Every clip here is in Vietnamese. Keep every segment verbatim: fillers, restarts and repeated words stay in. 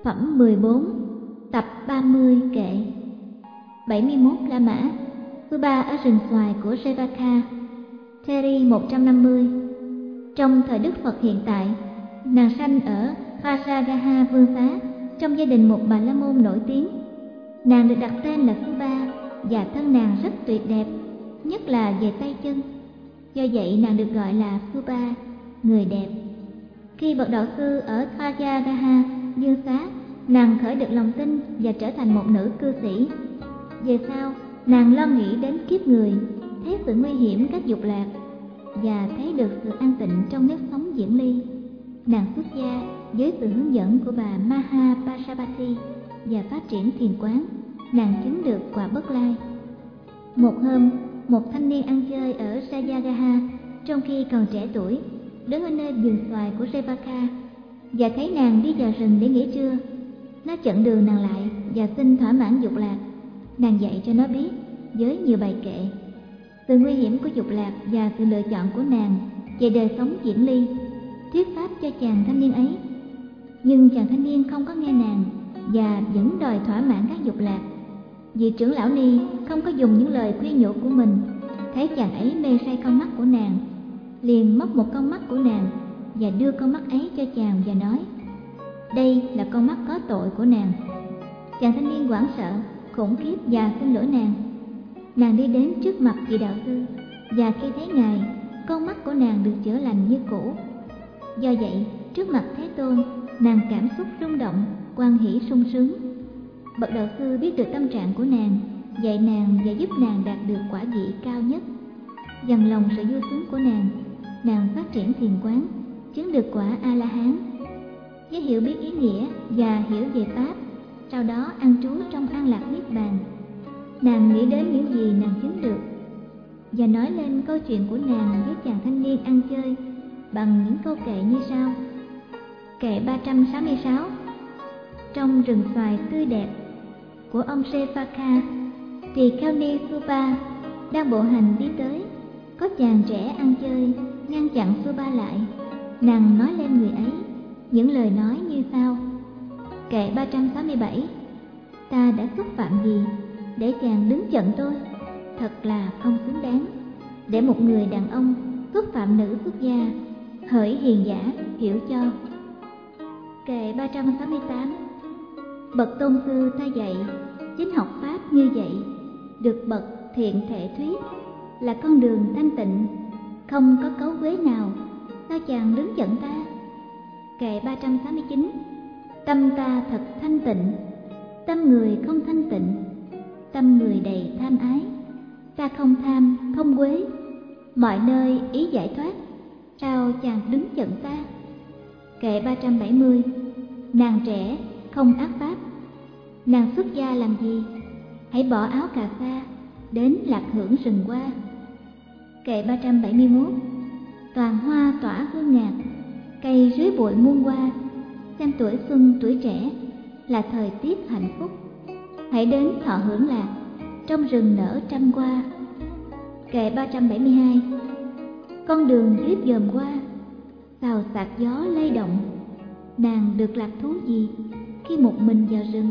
Phẩm mười bốn, tập ba mươi kệ bảy mươi mốt La Mã, Phu-ba ở rừng xoài của Sevaka. Theri một trăm năm mươi. Trong thời Đức Phật hiện tại, nàng sanh ở Kharagaha vương xá trong gia đình một bà la môn nổi tiếng. Nàng được đặt tên là Phu-ba và thân nàng rất tuyệt đẹp, nhất là về tay chân. Do vậy nàng được gọi là Phu-ba, người đẹp. Khi bậc đạo sư ở Kharagaha vương xá, nàng khởi được lòng tin và trở thành một nữ cư sĩ. Về sau, nàng lo nghĩ đến kiếp người, thấy sự nguy hiểm các dục lạc và thấy được sự an tịnh trong nếp sống diễn ly. Nàng xuất gia với sự hướng dẫn của bà Mahapajapati và phát triển thiền quán. Nàng chứng được quả Bất Lai. Một hôm, một thanh niên ăn chơi ở Sayagaha trong khi còn trẻ tuổi, đứng ở nơi vườn xoài của Sevaka và thấy nàng đi vào rừng để nghỉ trưa. Nó chặn đường nàng lại và xin thỏa mãn dục lạc. Nàng dạy cho nó biết với nhiều bài kệ sự nguy hiểm của dục lạc và sự lựa chọn của nàng về đời sống diễn ly, thuyết pháp cho chàng thanh niên ấy. Nhưng chàng thanh niên không có nghe nàng và vẫn đòi thỏa mãn các dục lạc. Vị trưởng lão ni không có dùng những lời khuyên nhủ của mình, thấy chàng ấy mê say con mắt của nàng, liền móc một con mắt của nàng và đưa con mắt ấy cho chàng và nói: đây là con mắt có tội của nàng. Chàng thanh niên hoảng sợ, khủng khiếp và xin lỗi nàng. Nàng đi đến trước mặt vị đạo sư và khi thấy ngài, con mắt của nàng được chữa lành như cũ. Do vậy, trước mặt Thế Tôn, nàng cảm xúc rung động, hoan hỷ sung sướng. Bậc đạo sư biết được tâm trạng của nàng, dạy nàng và giúp nàng đạt được quả vị cao nhất. Dần lòng sự vui sướng của nàng, nàng phát triển thiền quán, chứng được quả A La Hán. Với hiểu biết ý nghĩa và hiểu về pháp, sau đó an trú trong an lạc niết bàn. Nàng nghĩ đến những gì nàng chứng được và nói lên câu chuyện của nàng với chàng thanh niên ăn chơi bằng những câu kệ như sau. Kệ ba trăm sáu mươi sáu. Trong rừng xoài tươi đẹp của ông Sevaka, Tỳ Kheo Ni Phu-ba đang bộ hành đi tới. Có chàng trẻ ăn chơi ngăn chặn Phu-ba lại. Nàng nói lên người ấy những lời nói như sau. Kệ ba trăm sáu mươi bảy. Ta đã xúc phạm gì để chàng đứng chận tôi? Thật là không xứng đáng để một người đàn ông xúc phạm nữ xuất gia. Hỡi hiền giả, hiểu cho. Kệ ba trăm sáu mươi tám. Bậc tôn sư ta dạy chính học pháp như vậy, được bậc thiện thể thuyết, là con đường thanh tịnh, không có cấu quế nào, sao chàng đứng chận ta? Kệ ba trăm sáu mươi chín. Tâm ta thật thanh tịnh, tâm người không thanh tịnh, tâm người đầy tham ái. Ta không tham, không quế, mọi nơi ý giải thoát, sao chàng đứng chận ta? Kệ ba trăm bảy mươi. Nàng trẻ, không ác pháp, nàng xuất gia làm gì? Hãy bỏ áo cà sa, đến lạc hưởng rừng hoa. Kệ ba trăm bảy mươi mốt. Toàn hoa tỏa hương ngạt, cây dưới bụi muôn hoa. Xem tuổi xuân tuổi trẻ là thời tiết hạnh phúc. Hãy đến thọ hưởng lạc, trong rừng nở trăm hoa. Kệ ba trăm bảy mươi hai. Con đường dưới vòm hoa, xào xạc gió lay động. Nàng được lạc thú gì khi một mình vào rừng?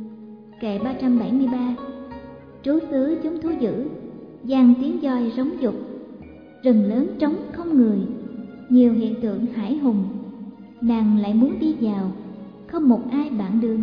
Kệ ba trăm bảy mươi ba. Trú xứ chúng thú dữ, giang tiếng voi rống dục. Rừng lớn trống không người, nhiều hiện tượng hải hùng. Nàng lại muốn đi vào, không một ai bạn đường.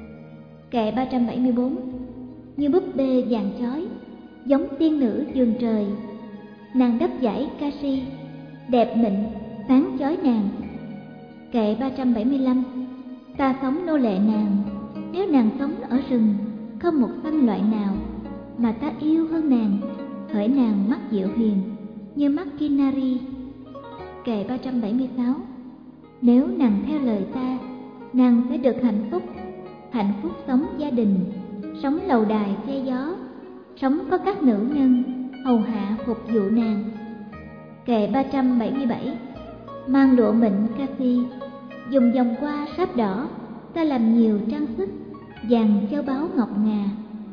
Kệ ba trăm bảy mươi bốn. Như búp bê vàng chói, giống tiên nữ giường trời. Nàng đắp dải ca si, đẹp mịn, sáng chói nàng. Kệ ba trăm bảy mươi lăm. Ta sống nô lệ nàng, nếu nàng sống ở rừng, không một sanh loại nào mà ta yêu hơn nàng. Hỡi nàng mắt dịu hiền, như mắt Kinari. Kệ ba trăm bảy mươi sáu. Nếu nàng theo lời ta, nàng sẽ được hạnh phúc. Hạnh phúc sống gia đình, sống lầu đài che gió, sống có các nữ nhân hầu hạ phục vụ nàng. Kệ ba trăm bảy mươi bảy. Mang lụa mịn ca si, dùng vòng hoa sáp đỏ, ta làm nhiều trang sức, vàng châu báu ngọc ngà.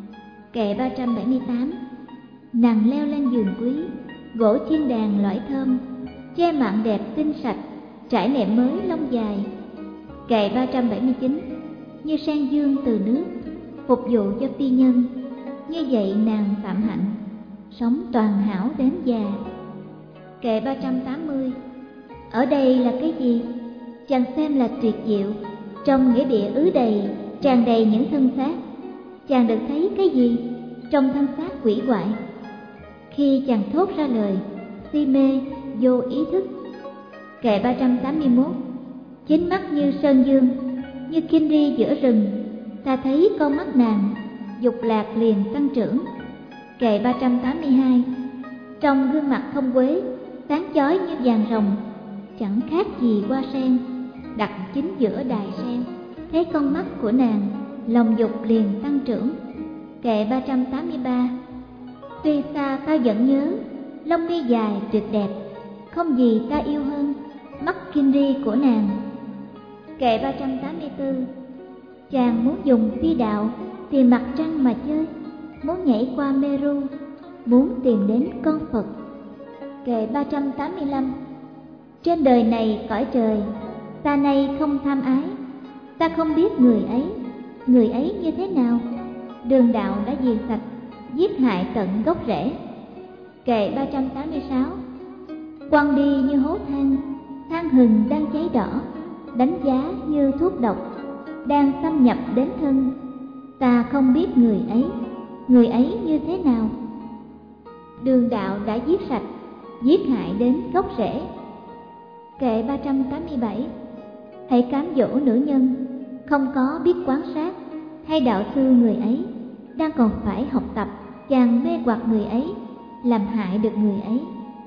Kệ ba trăm bảy mươi tám. Nàng leo lên giường quý, gỗ chiên đàn lõi thơm, che mạn đẹp tinh sạch, trải nệm mới lông dài. Kệ ba trăm bảy mươi chín. như sang dương từ nước, phục vụ cho phi nhân. Như vậy nàng Phạm Hạnh sống toàn hảo đến già. Kệ ba trăm tám mươi. Ở đây là cái gì? Chàng xem là tuyệt diệu. Trong nghĩa địa ứ đầy, tràn đầy những thân xác. Chàng được thấy cái gì? Trong thân xác quỷ quại. Khi chàng thốt ra lời, si mê, vô ý thức. Kệ ba trăm tám mươi mốt. Chính mắt như sơn dương, như kim ri giữa rừng, ta thấy con mắt nàng, dục lạc liền tăng trưởng. Kệ ba trăm tám mươi hai. Trong gương mặt thông quế, sáng chói như vàng rồng, chẳng khác gì hoa sen, đặt chính giữa đài sen. Thấy con mắt của nàng, lòng dục liền tăng trưởng. Kệ ba trăm tám mươi ba. Tuy xa ta vẫn nhớ, lông mi dài tuyệt đẹp, không gì ta yêu hơn mắt kim ri của nàng. Kệ ba trăm tám mươi tư. Chàng muốn dùng phi đạo tìm mặt trăng mà chơi, muốn nhảy qua Meru, muốn tìm đến con Phật. Kệ ba trăm tám mươi lăm. Trên đời này cõi trời, ta nay không tham ái, ta không biết người ấy, người ấy như thế nào. Đường đạo đã diệt sạch, giết hại tận gốc rễ. Kệ ba trăm tám mươi sáu. Quăng đi như hố than, than hừng đang cháy đỏ, đánh giá như thuốc độc, đang xâm nhập đến thân. Ta không biết người ấy, người ấy như thế nào. Đường đạo đã giết sạch, giết hại đến gốc rễ. Kệ ba trăm tám mươi bảy. Hãy cám dỗ nữ nhân, không có biết quán sát, hay đạo sư người ấy, đang còn phải học tập, chàng mê hoặc người ấy, làm hại được người ấy.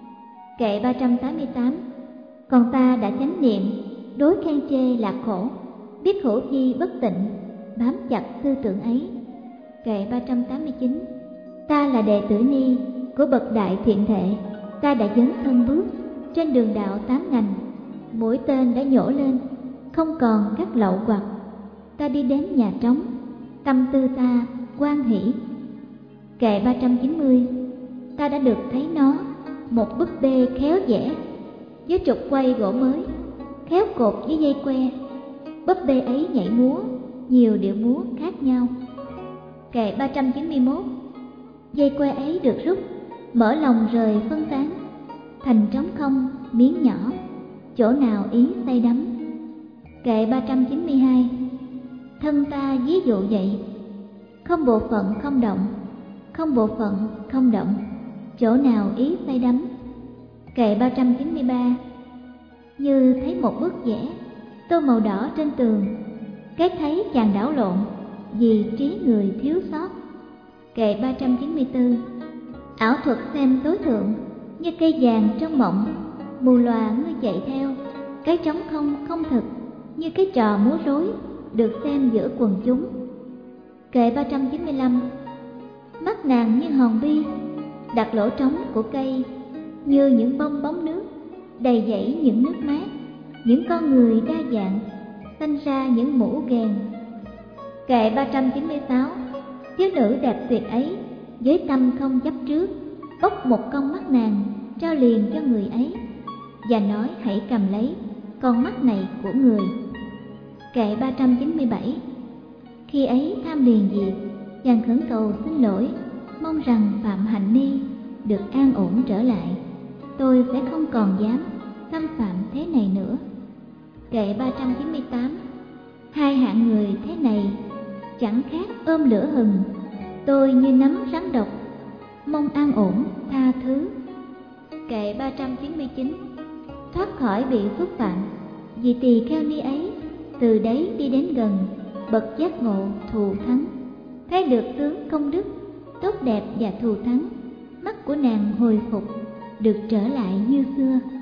Kệ ba trăm tám mươi tám. Còn ta đã chánh niệm, đối khen chê lạc khổ, biết hữu vi bất tịnh, bám chặt tư tưởng ấy. Kệ ba trăm tám mươi chín. Ta là đệ tử ni của bậc đại thiện thệ, ta đã dấn thân bước trên đường đạo tám ngành, mũi tên đã nhổ lên, không còn các lậu hoặc. Ta đi đến nhà trống, tâm tư ta hoan hỷ. Kệ ba trăm chín mươi. Ta đã được thấy nó, một búp bê khéo vẽ, với trục quay gỗ mới, khéo cột với dây que. Búp bê ấy nhảy múa, nhiều điệu múa khác nhau. Kệ ba trăm chín mươi mốt. Dây que ấy được rút, mở lòng rời phân tán, thành trống không miếng nhỏ, chỗ nào yến say đắm. Kệ ba trăm chín mươi hai. Thân ta ví dụ vậy, không bộ phận không động, không bộ phận không động, chỗ nào ý say đắm. Kệ ba trăm chín mươi ba. Như thấy một bức vẽ, tô màu đỏ trên tường, cái thấy chàng đảo lộn, vì trí người thiếu sót. Kệ ba trăm chín mươi tư. Ảo thuật xem tối thượng, như cây vàng trong mộng, mù lòa ngươi chạy theo, cái trống không không thực, như cái trò múa rối, được xem giữa quần chúng. Kệ ba trăm chín mươi lăm. Mắt nàng như hòn bi, đặt lỗ trống của cây, như những bong bóng nước, đầy dẫy những nước mát, những con người đa dạng, sanh ra những mũ ghèn. Kệ ba trăm chín mươi sáu. Thiếu nữ đẹp tuyệt ấy, với tâm không chấp trước, bốc một con mắt nàng, trao liền cho người ấy, và nói hãy cầm lấy con mắt này của người. Kệ ba trăm chín mươi bảy. Khi ấy tham liền diệt, chàng khẩn cầu xin lỗi, mong rằng Phạm Hạnh Ni được an ổn trở lại, tôi sẽ không còn dám xâm phạm thế này nữa. Kệ ba trăm chín mươi tám. Hai hạng người thế này chẳng khác ôm lửa hừng, tôi như nắm rắn độc, mong an ổn tha thứ. Kệ ba trăm chín mươi chín. Thoát khỏi bị xúc phạm, vì tỳ kheo ni ấy từ đấy đi đến gần bậc giác ngộ thù thắng, thấy được tướng công đức tốt đẹp và thù thắng, mắt của nàng hồi phục, được trở lại như xưa.